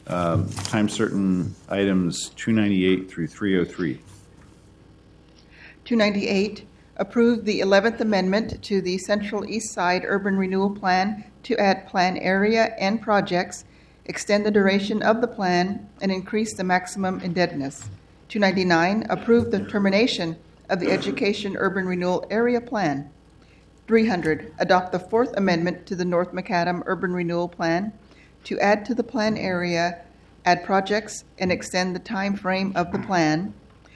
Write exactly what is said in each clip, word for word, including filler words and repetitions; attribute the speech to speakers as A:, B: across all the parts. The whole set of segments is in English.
A: Um, time certain items two ninety-eight through three oh three.
B: two ninety-eight, approve the eleventh Amendment to the Central East Side Urban Renewal Plan to add plan area and projects, extend the duration of the plan, and increase the maximum indebtedness. two ninety-nine, approve the termination of the Education Urban Renewal Area Plan. three hundred, adopt the Fourth Amendment to the North Macadam Urban Renewal Plan to add to the plan area, add projects, and extend the time frame of the plan.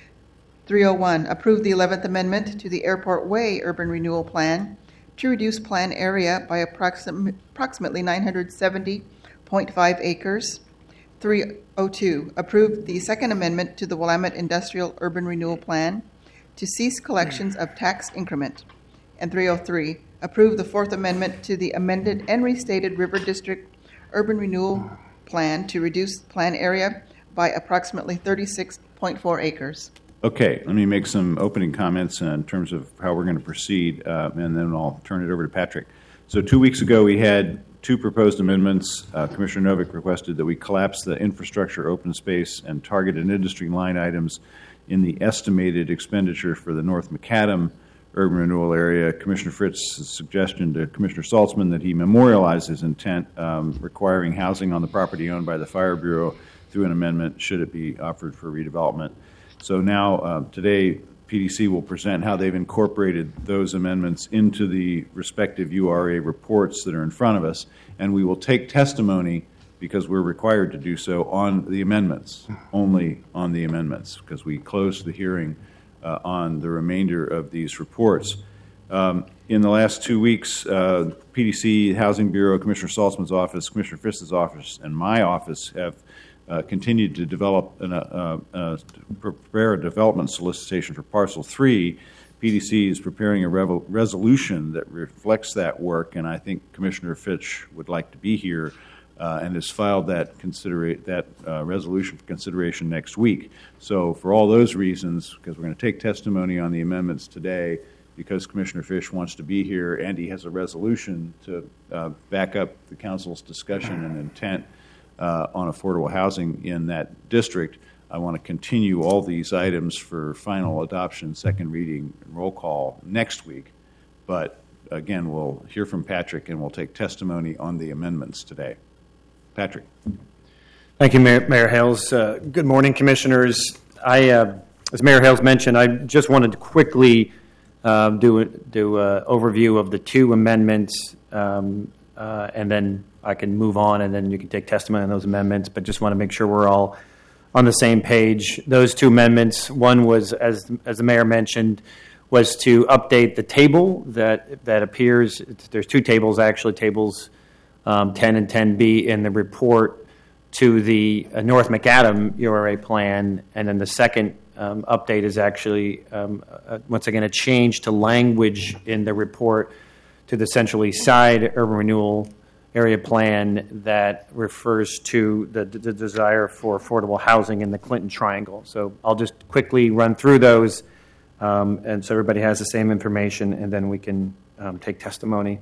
B: three oh one, approve the eleventh Amendment to the Airport Way Urban Renewal Plan to reduce plan area by approxim- approximately nine hundred seventy point five acres. three oh two, approve the Second Amendment to the Willamette Industrial Urban Renewal Plan to cease collections of tax increment. And three oh three, approve the Fourth Amendment to the amended and restated River District Urban Renewal Plan to reduce plan area by approximately thirty-six point four acres.
A: Okay, let me make some opening comments uh, in terms of how we're going to proceed, uh, and then I'll turn it over to Patrick. So two weeks ago, we had two proposed amendments. Uh, Commissioner Novick requested that we collapse the infrastructure, open space, and targeted industry line items in the estimated expenditure for the North Macadam urban renewal area. Commissioner Fritz's suggestion to Commissioner Saltzman that he memorialize his intent um, requiring housing on the property owned by the Fire Bureau through an amendment should it be offered for redevelopment. So now, uh, today, P D C will present how they've incorporated those amendments into the respective U R A reports that are in front of us, and we will take testimony, because we're required to do so, on the amendments, only on the amendments, because we closed the hearing uh, on the remainder of these reports. Um, in the last two weeks, uh, P D C, Housing Bureau, Commissioner Saltzman's office, Commissioner Frist's office, and my office have Uh, continued to develop an, uh, uh, prepare a development solicitation for Parcel three. P D C is preparing a revo- resolution that reflects that work, and I think Commissioner Fitch would like to be here uh, and has filed that considera- that uh, resolution for consideration next week. So for all those reasons, because we're going to take testimony on the amendments today, because Commissioner Fish wants to be here and he has a resolution to uh, back up the council's discussion and intent Uh, on affordable housing in that district, I want to continue all these items for final adoption, second reading, and roll call next week. But again, we'll hear from Patrick and we'll take testimony on the amendments today. Patrick.
C: Thank you, Mayor, Mayor Hales. Uh, good morning, Commissioners. I, uh, as Mayor Hales mentioned, I just wanted to quickly uh, do do an overview of the two amendments, um, uh, and then I can move on, and then you can take testimony on those amendments, but just want to make sure we're all on the same page. Those two amendments, one was, as as the mayor mentioned, was to update the table that that appears. There's two tables, actually, tables um, ten and ten B in the report to the uh, North Macadam U R A plan, and then the second um, update is actually, um, uh, once again, a change to language in the report to the Central East Side Urban Renewal Area Plan that refers to the, the desire for affordable housing in the Clinton Triangle. So I'll just quickly run through those, um, and so everybody has the same information, and then we can um, take testimony.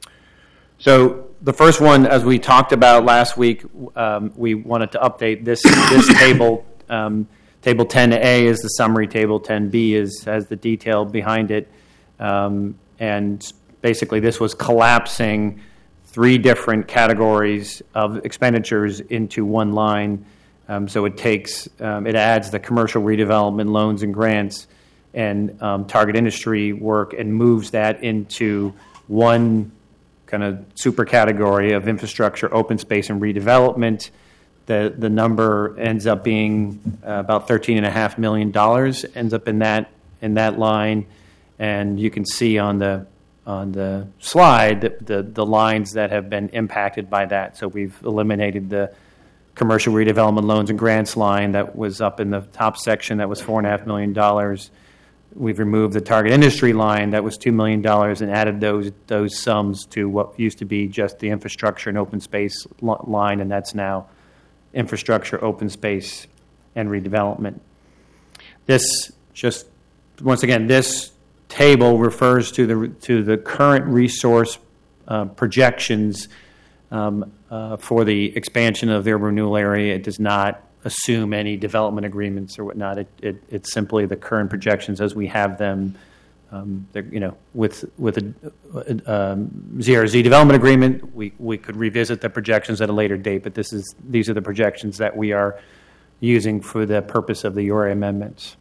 C: So the first one, as we talked about last week, um, we wanted to update this this table. Um, table ten A is the summary table. ten B is has the detail behind it, um, and basically this was collapsing three different categories of expenditures into one line. Um, so it takes, um, it adds the commercial redevelopment loans and grants and um, target industry work and moves that into one kind of super category of infrastructure, open space, and redevelopment. The the number ends up being uh, about thirteen and a half million dollars ends up in that in that line, and you can see on the on the slide the, the the lines that have been impacted by that. So we've eliminated the commercial redevelopment loans and grants line that was up in the top section that was four and a half million dollars. We've removed the target industry line that was two million dollars and added those those sums to what used to be just the infrastructure and open space line, and that's now infrastructure, open space, and redevelopment. This just, once again, this table refers to the to the current resource uh, projections um, uh, for the expansion of the urban renewal area. It does not assume any development agreements or whatnot. It, it, it's simply the current projections as we have them. Um, you know, with with a, a um, Z R Z development agreement, we, we could revisit the projections at a later date. But this is these are the projections that we are using for the purpose of the U R A amendments.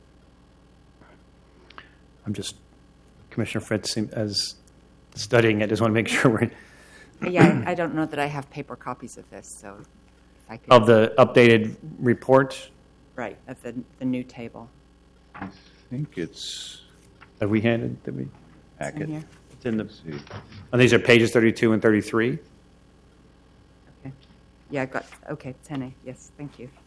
C: I'm just Commissioner Fritz as studying it. Just want to make sure we're
D: Yeah, I, I don't know that I have paper copies of this, so if I could
C: of the updated report.
D: right of the the new table.
A: I think it's
C: Have we handed? Did we?
D: In
A: packet.
D: here.
C: It's in the.
A: Let's see.
C: And these are pages thirty-two and thirty-three.
D: Okay. Yeah, I've got okay. ten A. Yes, thank you.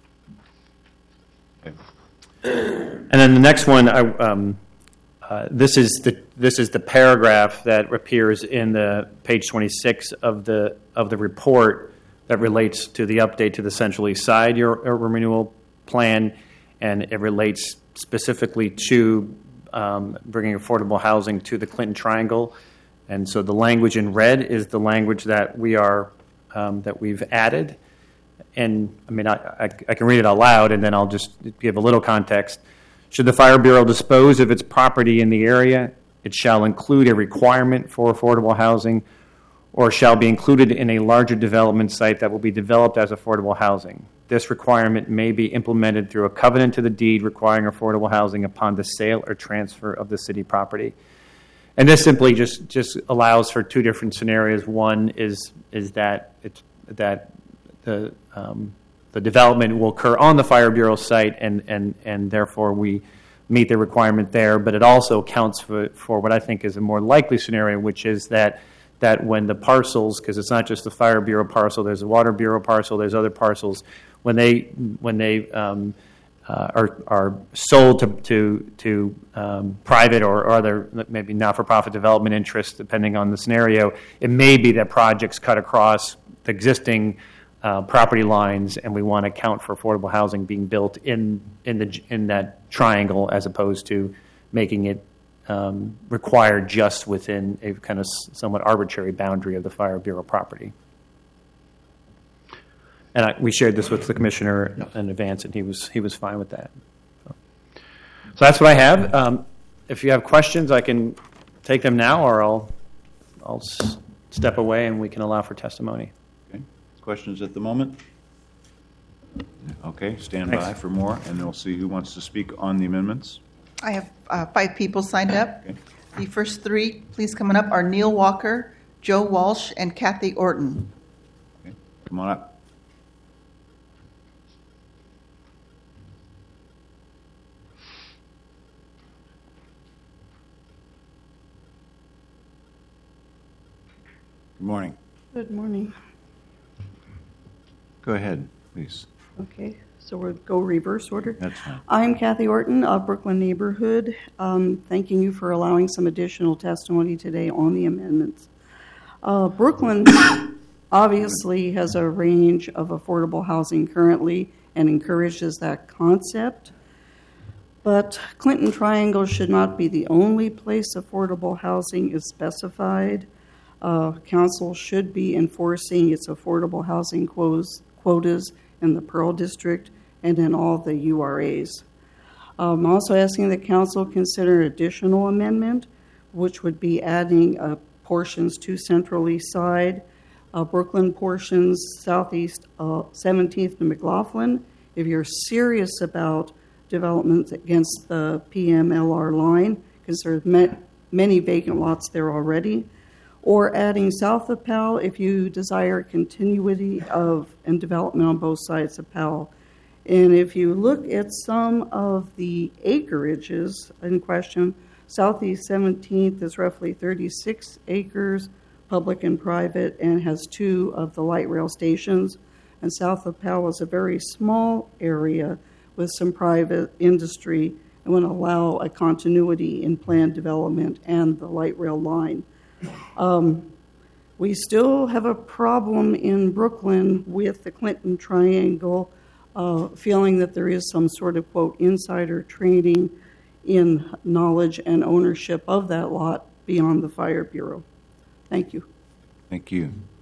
A: Okay.
C: And then the next one, I, um, uh, this is the this is the paragraph that appears in the page twenty-six of the of the report that relates to the update to the Central East Side urban renewal plan, and it relates specifically to um, bringing affordable housing to the Clinton Triangle. And so the language in red is the language that we are um, that we've added. And I mean, I, I, I can read it out loud, and then I'll just give a little context. Should the Fire Bureau dispose of its property in the area, it shall include a requirement for affordable housing, or shall be included in a larger development site that will be developed as affordable housing. This requirement may be implemented through a covenant to the deed requiring affordable housing upon the sale or transfer of the city property. And this simply just, just allows for two different scenarios. One is is that it's that the um, the development will occur on the Fire Bureau site, and and and therefore we meet the requirement there. But it also accounts for for what I think is a more likely scenario, which is that that when the parcels, because it's not just the Fire Bureau parcel, there's a Water Bureau parcel, there's other parcels, when they when they um, uh, are are sold to to to um, private or, or other maybe not-for-profit development interests, depending on the scenario, it may be that projects cut across the existing uh, property lines, and we want to account for affordable housing being built in in the in that triangle, as opposed to making it um, required just within a kind of somewhat arbitrary boundary of the Fire Bureau property. And I, we shared this with the commissioner in advance, and he was he was fine with that. So, so that's what I have. Um, if you have questions, I can take them now, or I'll I'll s- step away and we can allow for testimony.
A: Okay. Questions at the moment? Okay, stand
C: Thanks.
A: by for more, and then we'll see who wants to speak on the amendments.
B: I have uh, five people signed up.
A: Okay.
B: The first three, please come on up, are Neil Walker, Joe Walsh, and Kathy Orton.
A: Okay. Come on up. Good morning.
E: Good morning.
A: Go ahead, please.
E: Okay, so we'll go reverse order.
A: That's fine.
E: I'm Kathy Orton of Brooklyn Neighborhood. Um, thanking you for allowing some additional testimony today on the amendments. Uh, Brooklyn obviously has a range of affordable housing currently and encourages that concept. But Clinton Triangle should not be the only place affordable housing is specified. Uh, council should be enforcing its affordable housing quotas, quotas in the Pearl District and in all the U R As. I'm also asking the council consider additional amendment, which would be adding uh, portions to Central East Side, uh, Brooklyn portions southeast uh, seventeenth to McLaughlin. If you're serious about development against the P M L R line, because there's ma- many vacant lots there already, or adding south of Powell if you desire continuity of and development on both sides of Powell. And if you look at some of the acreages in question, southeast seventeenth is roughly thirty-six acres, public and private, and has two of the light rail stations. And south of Powell is a very small area with some private industry and would allow a continuity in planned development and the light rail line. Um, we still have a problem in Brooklyn with the Clinton Triangle, uh, feeling that there is some sort of, quote, insider trading in knowledge and ownership of that lot beyond the Fire Bureau. Thank you.
A: Thank you.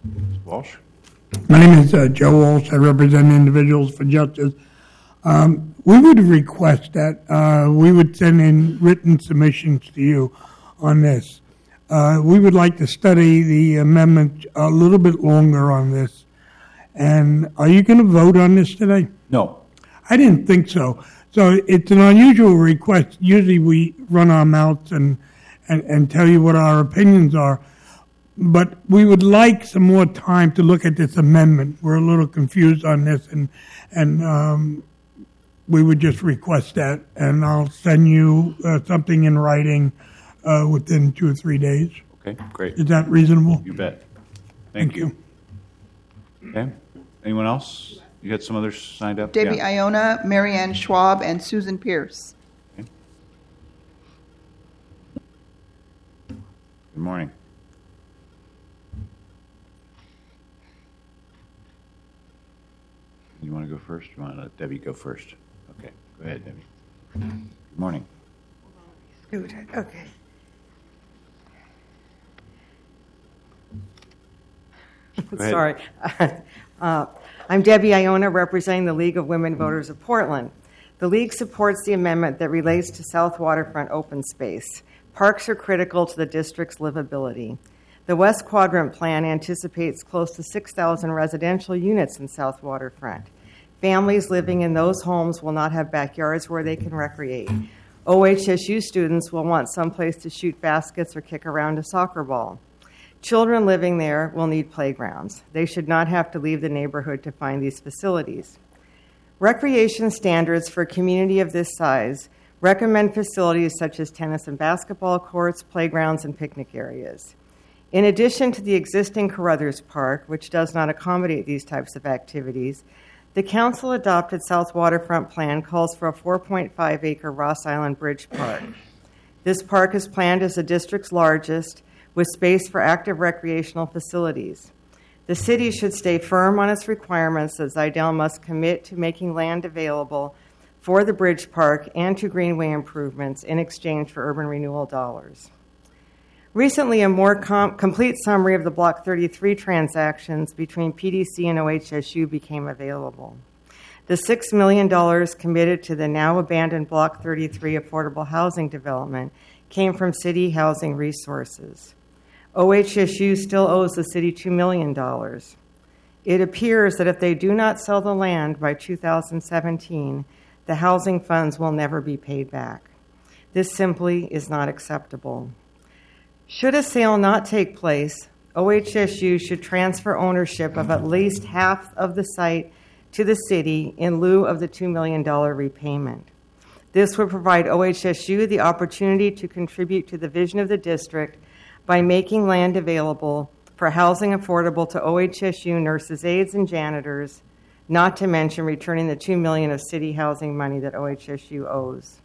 A: Miz Walsh?
F: My name is uh, Joe Walsh. I represent Individuals for Justice. Um, we would request that uh, we would send in written submissions to you on this. Uh, we would like to study the amendment a little bit longer on this. And are you going to vote on this today?
A: No.
F: I didn't think so. So it's an unusual request. Usually we run our mouths and, and, and tell you what our opinions are. But we would like some more time to look at this amendment. We're a little confused on this, and and um, we would just request that. And I'll send you uh, something in writing uh, within two or three days.
A: Okay, great.
F: Is that reasonable?
A: You bet. Thank,
F: Thank
A: you. Okay. Anyone else? You had some others signed up?
B: Debbie
A: Yeah.
B: Iona, Marianne Schwab, and Susan Pierce.
A: Okay. Good morning. You want to go first? You want to let Debbie go first? Okay, go ahead, Debbie. Good morning.
G: Scoot, okay.
A: Go ahead.
G: Sorry. Uh, I'm Debbie Iona, representing the League of Women Voters of Portland. The League supports the amendment that relates to South Waterfront open space. Parks are critical to the district's livability. The West Quadrant Plan anticipates close to six thousand residential units in South Waterfront. Families living in those homes will not have backyards where they can recreate. O H S U students will want someplace to shoot baskets or kick around a soccer ball. Children living there will need playgrounds. They should not have to leave the neighborhood to find these facilities. Recreation standards for a community of this size recommend facilities such as tennis and basketball courts, playgrounds, and picnic areas. In addition to the existing Carruthers Park, which does not accommodate these types of activities, the Council adopted South Waterfront Plan calls for a four point five acre Ross Island Bridge Park. This park is planned as the district's largest, with space for active recreational facilities. The city should stay firm on its requirements that Zidell must commit to making land available for the bridge park and to greenway improvements in exchange for urban renewal dollars. Recently, a more com- complete summary of the Block thirty-three transactions between P D C and O H S U became available. The six million dollars committed to the now abandoned Block thirty-three affordable housing development came from City Housing Resources. O H S U still owes the city two million dollars. It appears that if they do not sell the land by two thousand seventeen, the housing funds will never be paid back. This simply is not acceptable. Should a sale not take place, O H S U should transfer ownership of at least half of the site to the city in lieu of the two million dollars repayment. This would provide O H S U the opportunity to contribute to the vision of the district by making land available for housing affordable to O H S U nurses, aides, and janitors, not to mention returning the two million dollars of city housing money that O H S U owes.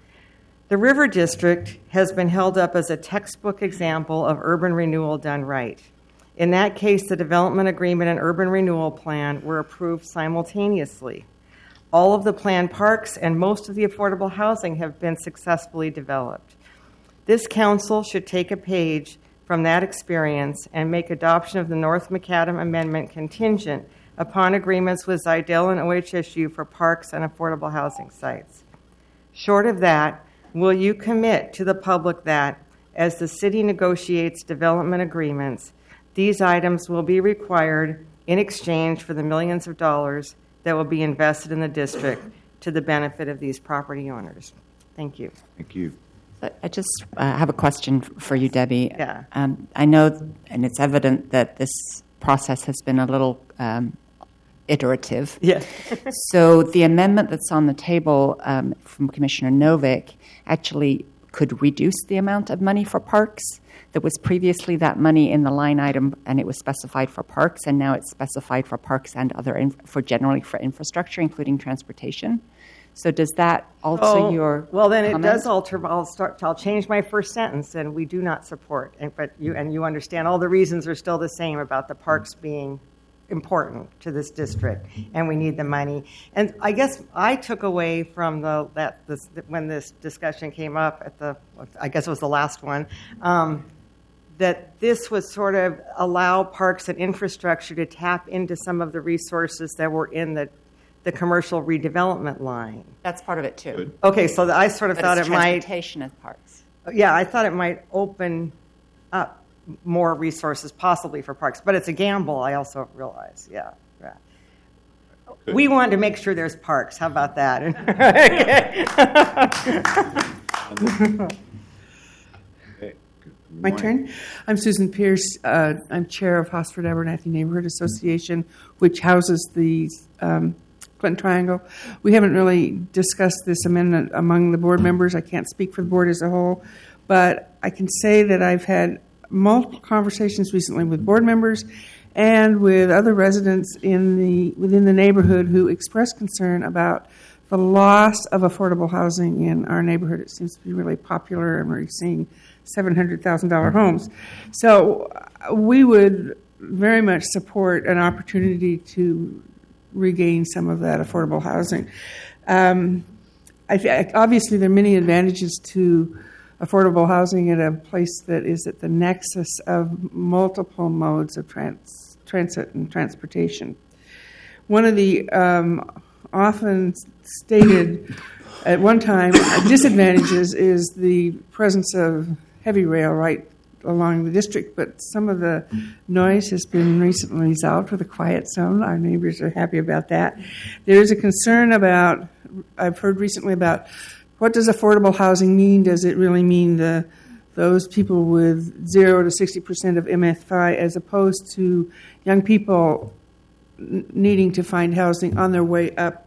G: The River District has been held up as a textbook example of urban renewal done right. In that case, the development agreement and urban renewal plan were approved simultaneously. All of the planned parks and most of the affordable housing have been successfully developed. This council should take a page from that experience and make adoption of the North Macadam Amendment contingent upon agreements with Zidell and O H S U for parks and affordable housing sites. Short of that, will you commit to the public that, as the city negotiates development agreements, these items will be required in exchange for the millions of dollars that will be invested in the district to the benefit of these property owners? Thank you.
A: Thank you.
D: I just uh, have a question for you, Debbie.
G: Yeah.
D: Um, I know, and it's evident that this process has been a little um, iterative.
G: Yes.
D: So the amendment that's on the table um, from Commissioner Novick actually could reduce the amount of money for parks. There was previously that money in the line item, and it was specified for parks, and now it's specified for parks and other in, for generally for infrastructure, including transportation. So does that alter
G: Oh,
D: your
G: well, then it
D: comment?
G: does alter. I'll start. I'll change my first sentence, and we do not support. And but you and you understand all the reasons are still the same about the parks being important to this district, and we need the money. And I guess I took away from the that this, when this discussion came up at the, I guess it was the last one. Um, that this would sort of allow parks and infrastructure to tap into some of the resources that were in the, the commercial redevelopment line.
D: That's part of it too.
A: Good.
G: Okay, so I sort of
D: But
G: thought
D: it's
G: it might,
D: transportation of parks.
G: yeah, I thought it might open up more resources possibly for parks, but it's a gamble, I also realize, yeah. yeah.
A: Good.
G: We wanted to make sure there's parks, how about that?
A: Okay. Good
H: My
A: morning.
H: turn. I'm Susan Pierce. Uh, I'm chair of Hosford Abernathy Neighborhood Association, which houses the um, Clinton Triangle. We haven't really discussed this amendment among the board members. I can't speak for the board as a whole, but I can say that I've had multiple conversations recently with board members and with other residents in the within the neighborhood who express concern about the loss of affordable housing in our neighborhood. It seems to be really popular, and we're seeing seven hundred thousand dollars homes. So uh, we would very much support an opportunity to regain some of that affordable housing. Um, I th- obviously, there are many advantages to affordable housing at a place that is at the nexus of multiple modes of trans- transit and transportation. One of the um, often stated at one time disadvantages is the presence of heavy rail right along the district, but some of the noise has been recently resolved with a quiet zone. Our neighbors are happy about that. There is a concern about, I've heard recently about, what does affordable housing mean? Does it really mean the those people with zero to sixty percent of M F I as opposed to young people n- needing to find housing on their way up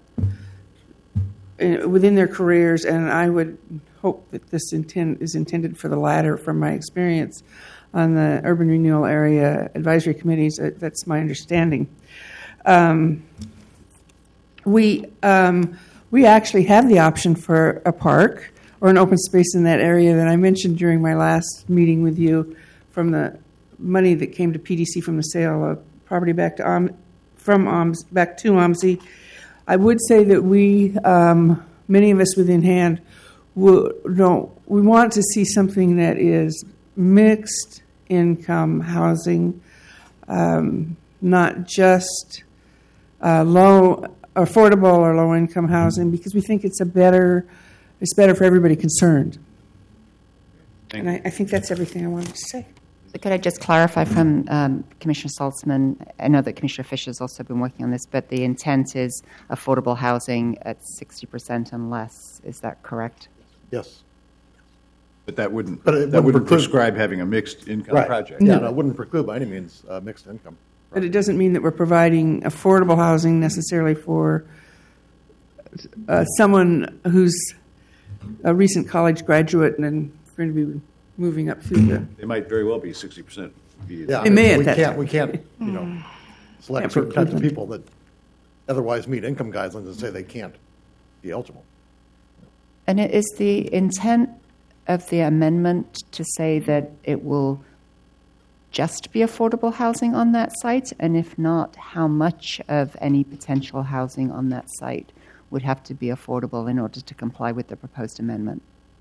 H: uh, within their careers? And I would hope that this intent is intended for the latter from my experience on the Urban Renewal Area Advisory Committees. Uh, that's my understanding. Um, we... Um, We actually have the option for a park or an open space in that area that I mentioned during my last meeting with you from the money that came to P D C from the sale of property back to um, from O M S back to O M S I. I would say that we, um, many of us within hand, will, don't, we want to see something that is mixed income housing, um, not just uh, low. affordable or low-income housing, because we think it's a better, it's better for everybody concerned.
A: Thank
H: And I, I think that's everything I wanted to say.
D: So could I just clarify from um, Commissioner Saltzman? I know that Commissioner Fisher has also been working on this, but the intent is affordable housing at sixty percent and less. Is that correct?
I: Yes.
A: But that wouldn't,
I: But it
A: that
I: wouldn't
A: wouldn't
I: preclude-
A: prescribe having a mixed income
I: Right.
A: project.
I: Yeah, no, it wouldn't preclude by any means uh, mixed income.
H: But it doesn't mean that we're providing affordable housing necessarily for uh, someone who's a recent college graduate and then going to be moving up through the...
A: They might very well be sixty percent.
I: Yeah,
H: It may at
I: we
H: that
I: can't,
H: time.
I: we can't, you know, select
H: Can't
I: certain types of
H: preclude
I: people that otherwise meet income guidelines and say they can't be eligible.
D: And it is the intent of the amendment to say that it will just be affordable housing on that site? And if not, how much of any potential housing on that site would have to be affordable in order to comply with the proposed amendment?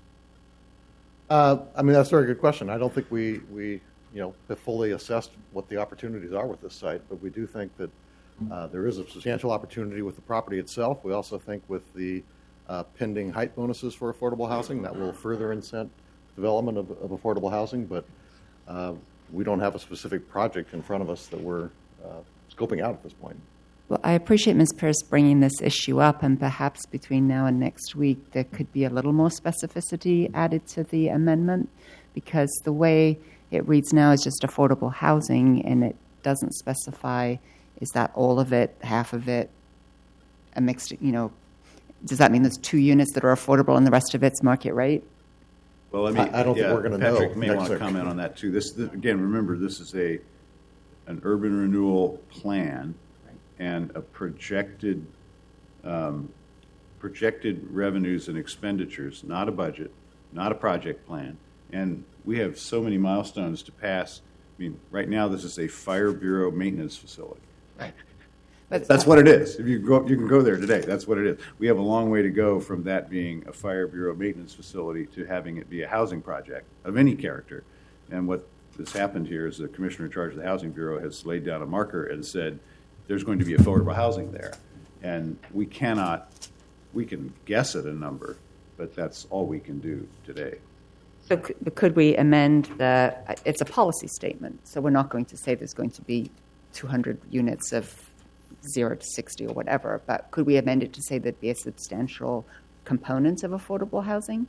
I: Uh, I mean, that's a very good question. I don't think we, we, you know, have fully assessed what the opportunities are with this site, but we do think that uh, there is a substantial opportunity with the property itself. We also think with the uh, pending height bonuses for affordable housing, that will further incent development of, of affordable housing, but uh, we don't have a specific project in front of us that we're uh, scoping out at this point.
D: Well, I appreciate Miz Pierce bringing this issue up, and perhaps between now and next week there could be a little more specificity added to the amendment, because the way it reads now is just affordable housing, and it doesn't specify, is that all of it, half of it, a mixed, you know, does that mean there's two units that are affordable and the rest of it's market rate?
A: Well, I mean,
I: I- I don't think
A: yeah,
I: we're gonna know
A: Patrick may
I: next
A: want to
I: year.
A: comment on that too. This, this- again, remember, this is a, an urban renewal plan and a projected, um, projected revenues and expenditures, not a budget, not a project plan. And we have so many milestones to pass. I mean, right now, this is a Fire Bureau maintenance facility.
D: But
A: That's what it is. If you go, you can go there today. That's what it is. We have a long way to go from that being a Fire Bureau maintenance facility to having it be a housing project of any character. And what that's happened here is the commissioner in charge of the Housing Bureau has laid down a marker and said there's going to be affordable housing there. And we cannot, we can guess at a number, but that's all we can do today.
D: So c- but could we amend the, it's a policy statement, so we're not going to say there's going to be two hundred units of zero to sixty or whatever, but could we amend it to say there'd be a substantial component of affordable housing?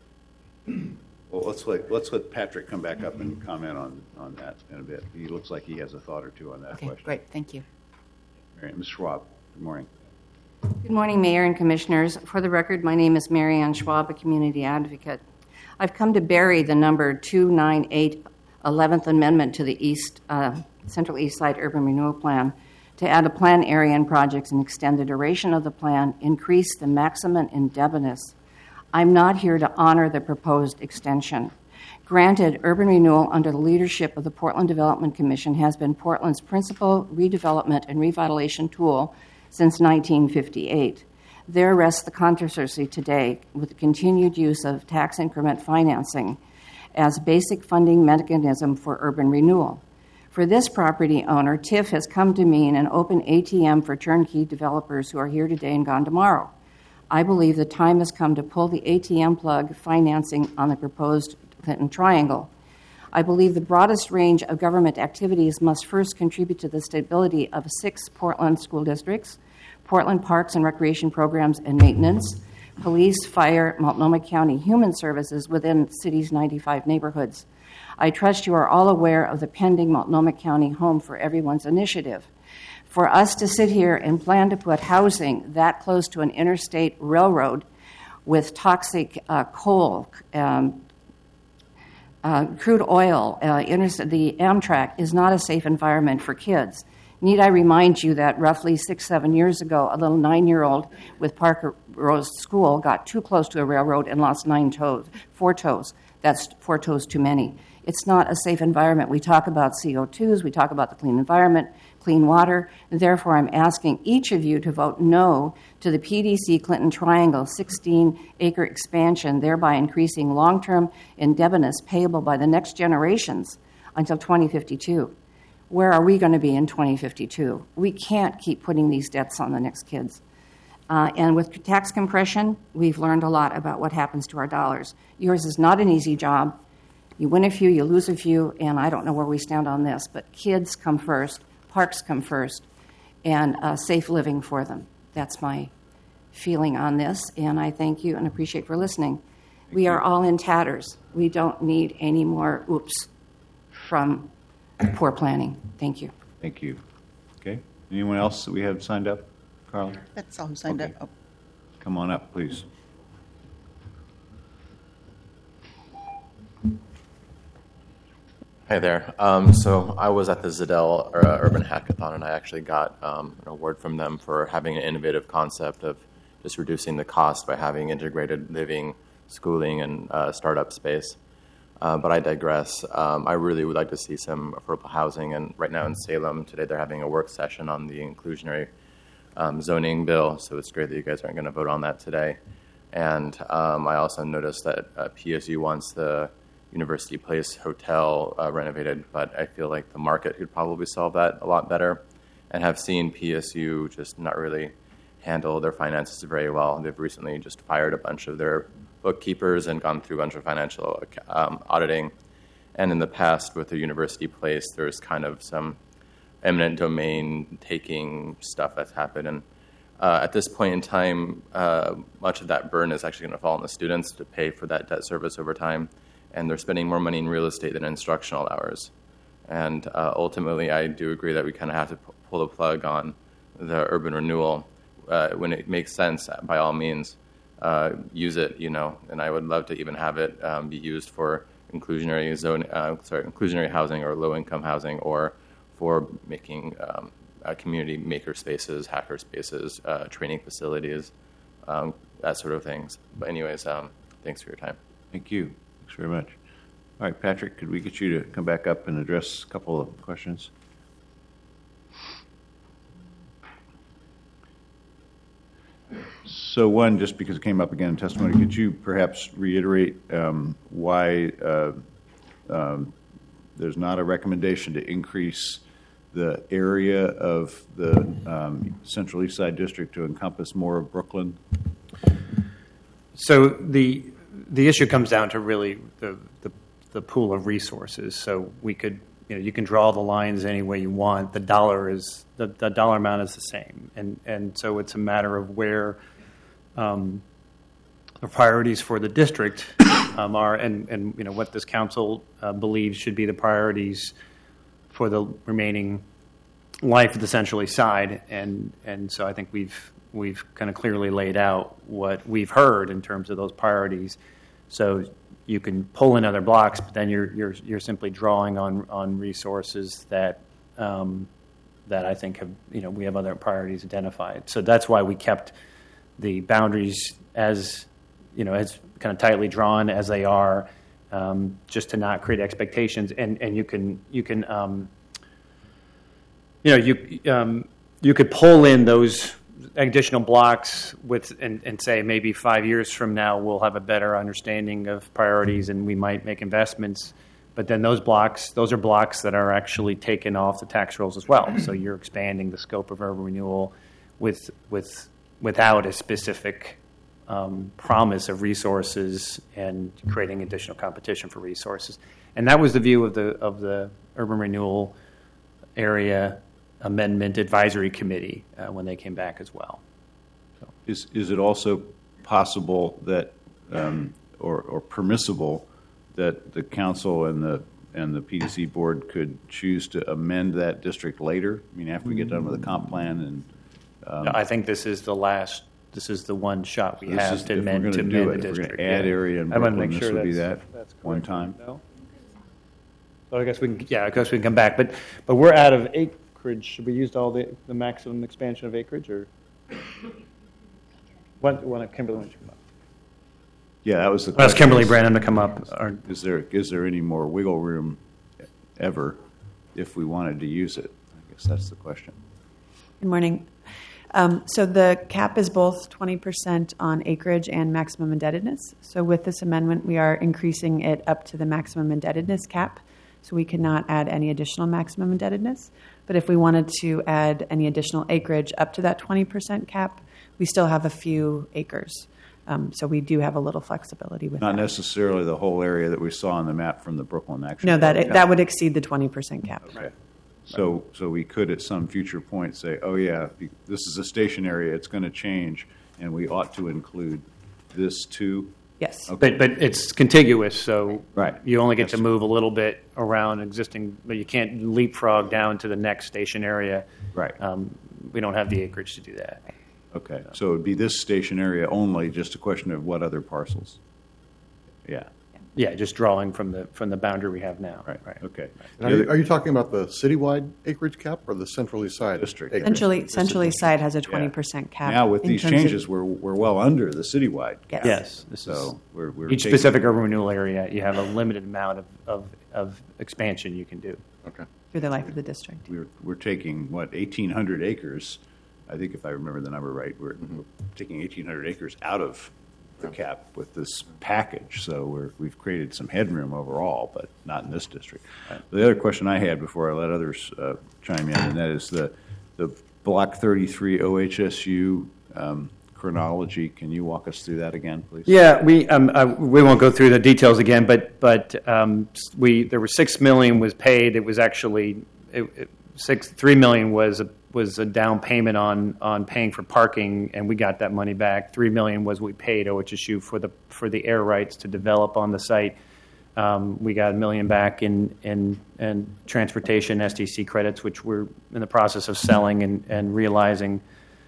A: Well, let's let, let's let Patrick come back up and comment on, on that in a bit. He looks like he has a thought or two on that
D: Okay,
A: question.
D: great, thank you.
A: All right, Miz Schwab, good morning.
J: Good morning, Mayor and Commissioners. For the record, my name is Mary Ann Schwab, a community advocate. I've come to bury the number two ninety-eight, eleventh Amendment to the East uh, Central East Side Urban Renewal Plan to add a plan area and projects and extend the duration of the plan, increase the maximum indebtedness. I'm not here to honor the proposed extension. Granted, urban renewal under the leadership of the Portland Development Commission has been Portland's principal redevelopment and revitalization tool since nineteen fifty-eight. There rests the controversy today with the continued use of tax increment financing as basic funding mechanism for urban renewal. For this property owner, T I F has come to mean an open A T M for turnkey developers who are here today and gone tomorrow. I believe the time has come to pull the A T M plug financing on the proposed Clinton Triangle. I believe the broadest range of government activities must first contribute to the stability of six Portland school districts, Portland Parks and Recreation Programs and Maintenance, Police, Fire, Multnomah County Human Services within the city's ninety-five neighborhoods. I trust you are all aware of the pending Multnomah County Home for Everyone's initiative. For us to sit here and plan to put housing that close to an interstate railroad with toxic uh, coal, um, uh, crude oil, uh, inter- the Amtrak is not a safe environment for kids. Need I remind you that roughly six, seven years ago, a little nine-year-old with Parker Rose School got too close to a railroad and lost nine toes, four toes. That's four toes too many. It's not a safe environment. We talk about C O twos, we talk about the clean environment, clean water, and therefore I'm asking each of you to vote no to the P D C Clinton Triangle sixteen-acre expansion, thereby increasing long-term indebtedness payable by the next generations until twenty fifty-two. Where are we going to be in twenty fifty-two? We can't keep putting these debts on the next kids. Uh, and with tax compression, we've learned a lot about what happens to our dollars. Yours is not an easy job. You win a few, you lose a few, and I don't know where we stand on this, but kids come first, parks come first, and uh, safe living for them. That's my feeling on this, and I thank you and appreciate for listening. Thank we you. Are all in tatters. We don't need any more oops from poor planning. Thank you.
A: Thank you. Okay. Anyone else that we have signed up? Carl?
B: That's all who signed
A: Okay.
B: up. Oh.
A: Come on up, please.
K: Hi there. Um, so I was at the Zedell uh, Urban Hackathon, and I actually got um, an award from them for having an innovative concept of just reducing the cost by having integrated living, schooling, and uh, startup space. Uh, but I digress. Um, I really would like to see some affordable housing, and right now in Salem today they're having a work session on the inclusionary um, zoning bill, so it's great that you guys aren't going to vote on that today. And um, I also noticed that uh, P S U wants the University Place Hotel uh, renovated, but I feel like the market could probably solve that a lot better, and have seen P S U just not really handle their finances very well. They've recently just fired a bunch of their bookkeepers and gone through a bunch of financial um, auditing. And in the past with the University Place, there's kind of some eminent domain taking stuff that's happened. And uh, at this point in time, uh, much of that burden is actually going to fall on the students to pay for that debt service over time. And they're spending more money in real estate than instructional hours. And uh, ultimately, I do agree that we kind of have to p- pull the plug on the urban renewal uh, when it makes sense. By all means, uh, use it. You know, and I would love to even have it um, be used for inclusionary zone, uh, sorry, inclusionary housing or low-income housing, or for making um, uh, community maker spaces, hacker spaces, uh, training facilities, um, that sort of things. But anyways, um, thanks for your time.
A: Thank you. Thanks very much. All right, Patrick, could we get you to come back up and address a couple of questions? So one, just because it came up again in testimony, could you perhaps reiterate um, why uh, um, there's not a recommendation to increase the area of the um, Central East Side District to encompass more of Brooklyn?
C: So the the issue comes down to really the, the the pool of resources. So we could, you know, you can draw the lines any way you want. The dollar is the, the dollar amount is the same, and and so it's a matter of where um, the priorities for the district um, are, and and you know what this council uh, believes should be the priorities for the remaining life of the Central East Side, and and so I think we've we've kind of clearly laid out what we've heard in terms of those priorities. So you can pull in other blocks, but then you're you're you're simply drawing on on resources that um, that I think have, you know, we have other priorities identified. So that's why we kept the boundaries as, you know, as kind of tightly drawn as they are, um, just to not create expectations. And and you can you can um, you know you um, you could pull in those additional blocks with and, and say maybe five years from now we'll have a better understanding of priorities and we might make investments. But then those blocks, those are blocks that are actually taken off the tax rolls as well. So you're expanding the scope of urban renewal with with without a specific um, promise of resources and creating additional competition for resources. And that was the view of the of the Urban Renewal Area Amendment Advisory Committee uh, when they came back as well. So.
A: Is is it also possible that, um, or, or permissible, that the council and the and the P D C board could choose to amend that district later? I mean, after we get done with the comp plan, and um,
C: no, I think this is the last. This is the one shot we
A: this
C: have
A: is,
C: to
A: if
C: amend
A: we're
C: to
A: going to do
C: amend
A: it,
C: the
A: if
C: district.
A: we're going to add
C: yeah.
A: area in
C: I want
A: Brooklyn,
C: to make
A: this
C: sure
A: would be
C: that's,
A: that
C: that's
A: one time.
C: No. So I guess we can, yeah, I guess we can come back, but but we're out of acreage. Should we use all the the maximum expansion of acreage, or what? What Kimberly wants to come up?
A: Yeah, that was the.
C: Ask
A: question.
C: Kimberly Brandon to come up. Or,
A: Is there is there any more wiggle room ever if we wanted to use it? I guess that's the question.
L: Good morning. Um, so the cap is both twenty percent on acreage and maximum indebtedness. So with this amendment, we are increasing it up to the maximum indebtedness cap. So we cannot add any additional maximum indebtedness. But if we wanted to add any additional acreage up to that twenty percent cap, we still have a few acres. Um, so we do have a little flexibility with
A: Not
L: that.
A: necessarily the whole area that we saw on the map from the Brooklyn action.
L: No, that
A: Plan.
L: that would exceed the twenty percent cap.
A: Okay. So, so we could at some future point say, oh yeah, this is a station area, it's going to change, and we ought to include this too.
L: Yes.
A: Okay.
C: but but it's contiguous, so
A: Right.
C: you only get
A: Yes.
C: to move a little bit around existing, but you can't leapfrog down to the next station area.
A: Right.
C: Um, we don't have the acreage to do that.
A: Okay, so it would be this station area only, just a question of what other parcels? Yeah,
C: Yeah, just drawing from the from the boundary we have now.
A: right, okay.
I: And are, you, are you talking about the citywide acreage cap or the Central East Side
A: District.
I: acreage?
L: Centrally, Central East Side has a twenty percent cap.
A: Now, with
L: in
A: these
L: terms of-
A: changes, we're, we're well under the citywide cap.
C: Yes, this is
A: So we're, we're
C: each
A: taking-
C: specific urban renewal area. You have a limited amount of, of, of expansion you can do.
I: Okay.
L: through the life of the district.
A: We're, we're taking, what, eighteen hundred acres, I think if I remember the number right, we're, we're taking eighteen hundred acres out of the cap with this package, so we're, we've created some headroom overall, but not in this district. The other question I had before I let others uh, chime in, and that is the, the Block thirty-three O H S U um, chronology. Can you walk us through that again, please?
C: Yeah, we um, uh, we won't go through the details again, but but um, we there was six million was paid. It was actually it, it, six three million was a was a down payment on on paying for parking, and we got that money back. Three million was what we paid O H S U for the for the air rights to develop on the site. Um, we got a million back in in in transportation S T C credits, which we're in the process of selling and and realizing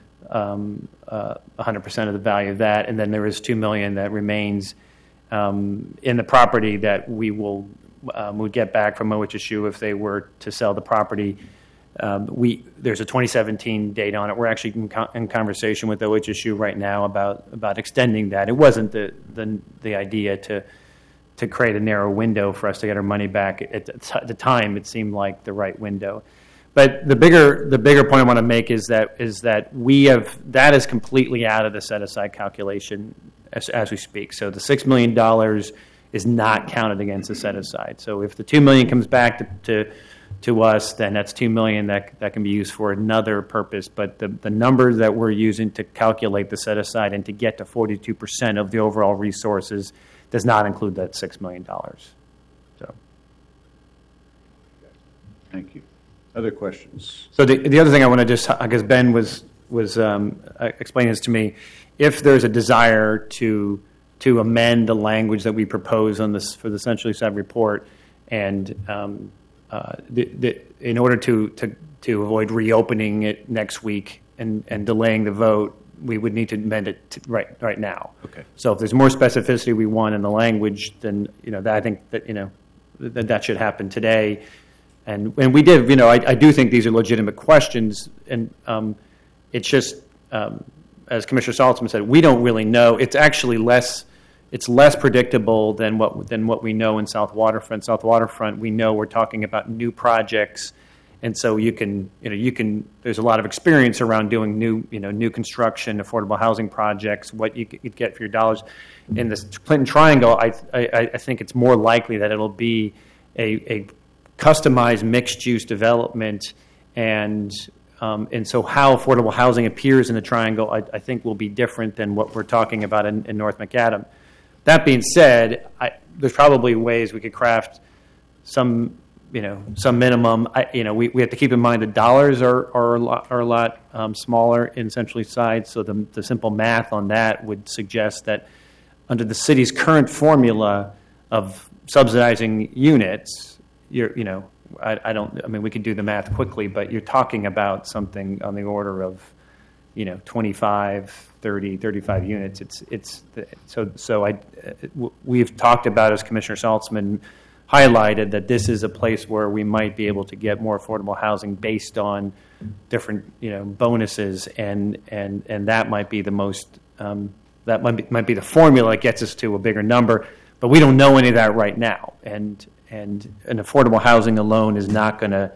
C: um, uh, one hundred percent of the value of that. And then there is two million that remains um, in the property that we will um, would get back from O H S U if they were to sell the property. Um, we there's a twenty seventeen date on it. We're actually in, con- in conversation with O H S U right now about about extending that. It wasn't the the, the idea to to create a narrow window for us to get our money back. At, at the time, it seemed like the right window. But the bigger the bigger point I want to make is that is that we have that is completely out of the set aside calculation as, as we speak. So the six million dollars is not counted against the set aside. So if the two million comes back to, to to us, then that's two million that that can be used for another purpose. But the the numbers that we're using to calculate the set aside and to get to forty-two percent of the overall resources does not include that six million dollars. So.
A: Thank you. Other questions?
C: So the the other thing I want to just, I guess Ben was was um, explaining this to me. If there's a desire to to amend the language that we propose on this for the Central East Side report, and um, uh, the, the, in order to, to to avoid reopening it next week and, and delaying the vote, we would need to amend it to right right now.
A: Okay.
C: So if there's more specificity we want in the language, then you know that I think that you know that that should happen today. And and we did, you know, I, I do think these are legitimate questions, and um, it's just um, as Commissioner Saltzman said, we don't really know. It's actually less. It's less predictable than what than what we know in South Waterfront. South Waterfront, we know we're talking about new projects, and so you can, you know, you can. There's a lot of experience around doing new, you know, new construction, affordable housing projects. What you could get for your dollars. In the Clinton Triangle, I I, I think it's more likely that it'll be a, a customized mixed-use development, and um, and so how affordable housing appears in the Triangle, I, I think, will be different than what we're talking about in, in North Macadam. That being said, I, there's probably ways we could craft some, you know, some minimum. I, you know, we, we have to keep in mind the dollars are are a lot, are a lot um, smaller in Central East Side, so the the simple math on that would suggest that under the city's current formula of subsidizing units, you're, you know, I, I don't, I mean, we could do the math quickly, but you're talking about something on the order of, you know, twenty-five, thirty, thirty-five units. It's, it's, so, so I, we've talked about, as Commissioner Saltzman highlighted, that this is a place where we might be able to get more affordable housing based on different, you know, bonuses, and, and, and that might be the most, um, that might be, might be the formula that gets us to a bigger number, but we don't know any of that right now. And, And an affordable housing alone is not going to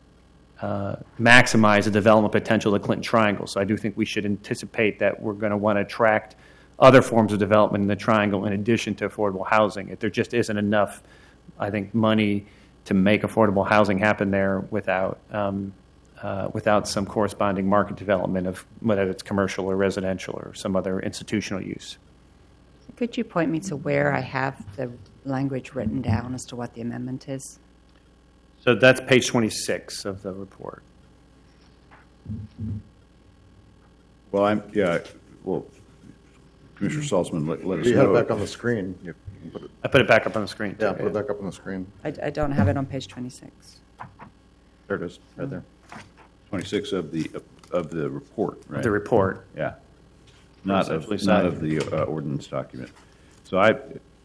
C: uh, maximize the development potential of the Clinton Triangle. So I do think we should anticipate that we're going to want to attract other forms of development in the Triangle in addition to affordable housing. If there just isn't enough, I think, money to make affordable housing happen there without um, uh, without some corresponding market development of whether it's commercial or residential or some other institutional use.
D: Could you point me to where I have the language written down as to what the amendment is?
C: So that's page twenty-six of the report.
A: Well, I'm, yeah, well, Commissioner Saltzman, let, let us
I: You
A: know.
I: have it back on the screen. You can put it,
C: I put it back up on the screen.
I: yeah,
C: too.
I: put it back up on the screen.
D: I, I don't have it on page twenty-six.
A: There it is, right there. twenty-six of the, of the report, right?
C: The report.
A: Yeah. Not of,
C: Essentially
A: not
C: signed.
A: of the uh, ordinance document. So I,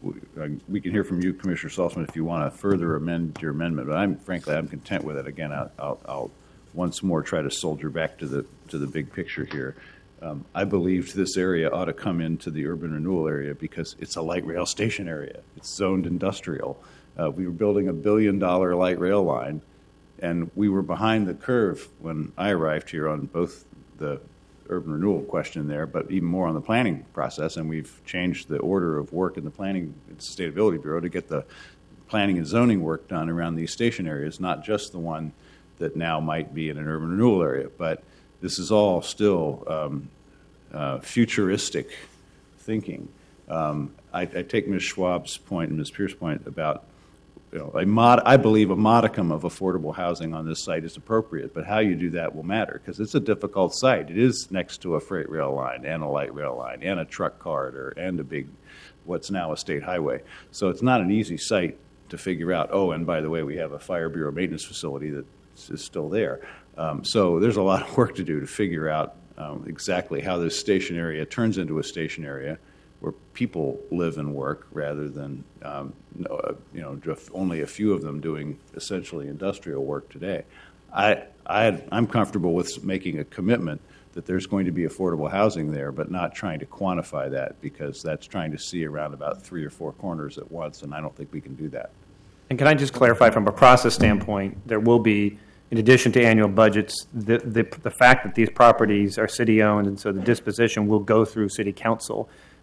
A: we can hear from you, Commissioner Saltzman, if you want to further amend your amendment, but I'm, frankly, I'm content with it. Again, I'll, I'll, I'll once more try to soldier back to the, to the big picture here. Um, I believed this area ought to come into the urban renewal area because it's a light rail station area. It's zoned industrial. Uh, we were building a billion dollar light rail line, and we were behind the curve when I arrived here on both the urban renewal question there, but even more on the planning process, and we've changed the order of work in the Planning and Sustainability Bureau to get the planning and zoning work done around these station areas, not just the one that now might be in an urban renewal area. But this is all still um, uh, futuristic thinking. Um, I, I take Miz Schwab's point and Miz Pierce's point about, you know, a mod, I believe a modicum of affordable housing on this site is appropriate, but how you do that will matter because it's a difficult site. It is next to a freight rail line and a light rail line and a truck corridor and a big, what's now a state highway. So it's not an easy site to figure out, oh, and by the way, we have a Fire Bureau maintenance facility that is still there. Um, so there's a lot of work to do to figure out um, exactly how this station area turns into a station area where people live and work rather than, um, you know, just only a few of them doing essentially industrial work today. I, I, I'm comfortable with making a commitment that there's going to be affordable housing there, but not trying to quantify that because that's trying to see around about three or four corners at once, and I don't think we can do that.
C: And can I just clarify from a process standpoint, there will be, in addition to annual budgets, the, the, the fact that these properties are city-owned and so the disposition will go through city council.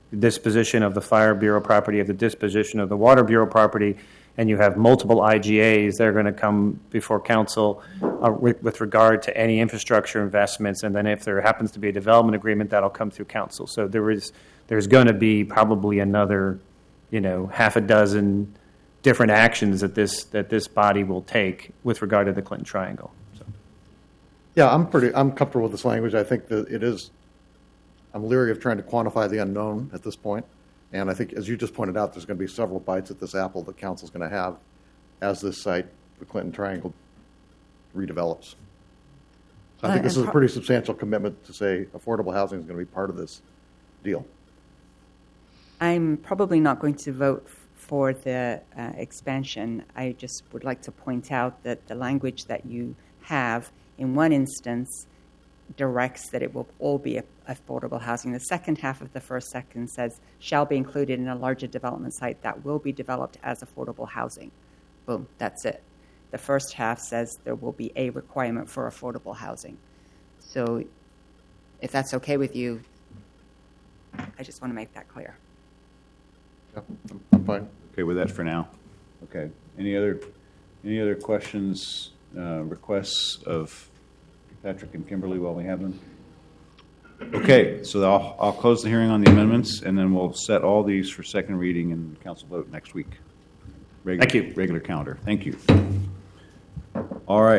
C: disposition of the Fire Bureau property, of the disposition of the Water Bureau property, and you have multiple I G As, they're going to come before council uh, with, with regard to any infrastructure investments, and then if there happens to be a development agreement, that'll come through council. So there is, there's going to be probably another, you know, half a dozen different actions that this that this body will take with regard to the Clinton Triangle. So.
I: Yeah, I'm pretty, I'm comfortable with this language. I think that it is, I'm leery of trying to quantify the unknown at this point. And I think, as you just pointed out, there's going to be several bites at this apple that council's going to have as this site, the Clinton Triangle, redevelops. So I think
D: Uh,
I: this is
D: and
I: a
D: pro-
I: pretty substantial commitment to say affordable housing is going to be part of this deal.
D: I'm probably not going to vote f- for the uh, expansion. I just would like to point out that the language that you have in one instance directs that it will all be affordable housing. The second half of the first sentence says, shall be included in a larger development site that will be developed as affordable housing. Boom, that's it. The first half says there will be a requirement for affordable housing. So if that's okay with you, I just want to make that clear.
I: Yeah, I'm- I'm fine.
A: Okay with that for now? Okay. Any other, any other questions, uh, requests of Patrick and Kimberly while we have them? Okay, so I'll, I'll close the hearing on the amendments, and then we'll set all these for second reading and council vote next week. Regular,
C: Thank you.
A: Regular calendar. Thank you. All right.